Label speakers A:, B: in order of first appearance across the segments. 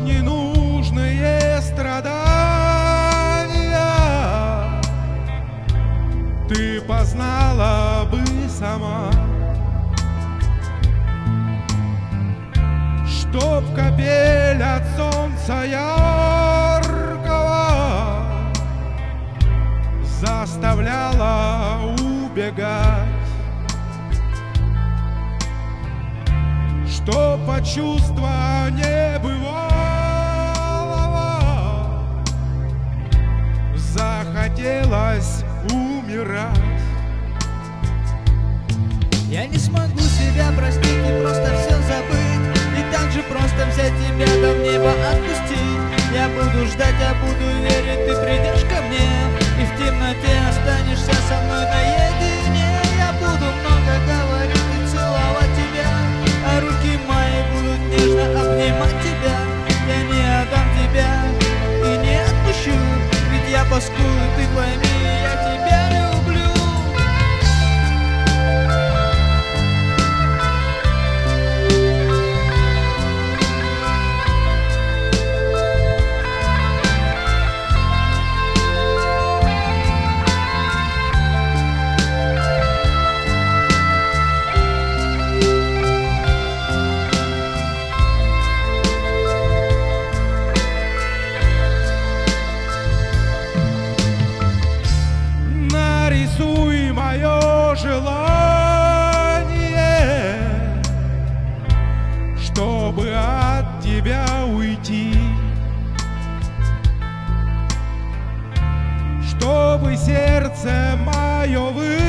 A: ненужные страдания ты познала бы сама, чтоб капель от солнца яркого заставляла убегать, что по чувства небывалого захотелось умирать.
B: Я не смогу себя простить и просто все забыть, и так же просто взять тебя да в небо отпустить. Я буду ждать, я буду верить, ты придешь ко мне, и в темноте останешься со мной наедине. Я буду много говорить и целовать тебя, а руки мои будут нежно обнимать тебя. Я не отдам тебя и не отпущу, ведь я паскуду, ты пойми, я тебя люблю.
A: Нарисуй мое желание, чтобы от тебя уйти, чтобы сердце мое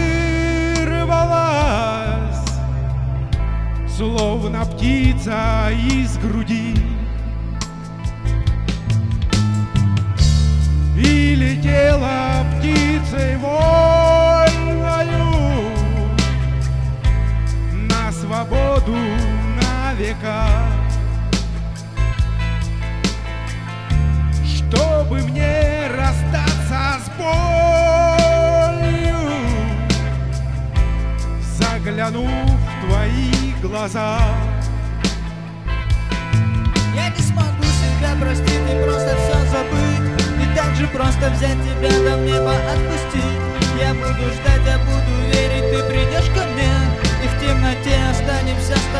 A: вырвалось, словно птица из груди, и летела птицей вольною на свободу на века, чтобы мне расстаться с болью, заглянув в твои глаза.
B: Я не смогу себя простить и просто все забыть, и так же просто взять тебя да в небо отпустить. Я буду ждать, я буду верить, ты придешь ко мне, и в темноте останемся с тобой.